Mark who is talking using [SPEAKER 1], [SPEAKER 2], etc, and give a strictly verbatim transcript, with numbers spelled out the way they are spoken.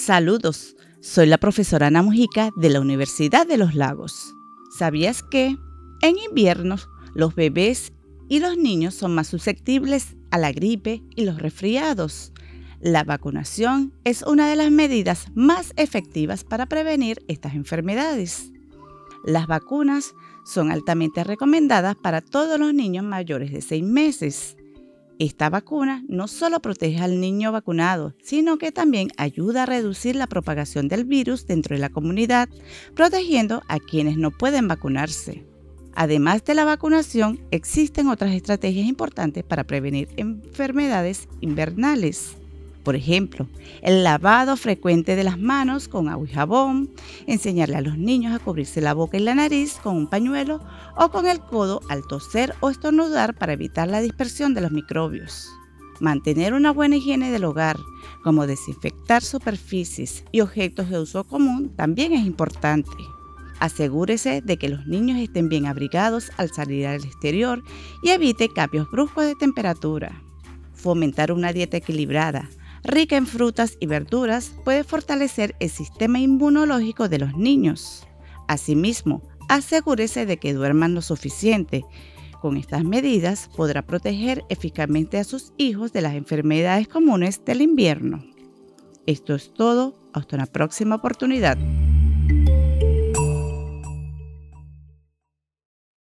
[SPEAKER 1] Saludos, soy la profesora Ana Mujica de la Universidad de los Lagos. ¿Sabías que en invierno los bebés y los niños son más susceptibles a la gripe y los resfriados? La vacunación es una de las medidas más efectivas para prevenir estas enfermedades. Las vacunas son altamente recomendadas para todos los niños mayores de seis meses. Esta vacuna no solo protege al niño vacunado, sino que también ayuda a reducir la propagación del virus dentro de la comunidad, protegiendo a quienes no pueden vacunarse. Además de la vacunación, existen otras estrategias importantes para prevenir enfermedades invernales. Por ejemplo, el lavado frecuente de las manos con agua y jabón, enseñarle a los niños a cubrirse la boca y la nariz con un pañuelo o con el codo al toser o estornudar para evitar la dispersión de los microbios. Mantener una buena higiene del hogar, como desinfectar superficies y objetos de uso común, también es importante. Asegúrese de que los niños estén bien abrigados al salir al exterior y evite cambios bruscos de temperatura. Fomentar una dieta equilibrada, rica en frutas y verduras, puede fortalecer el sistema inmunológico de los niños. Asimismo, asegúrese de que duerman lo suficiente. Con estas medidas podrá proteger eficazmente a sus hijos de las enfermedades comunes del invierno. Esto es todo. Hasta una próxima oportunidad.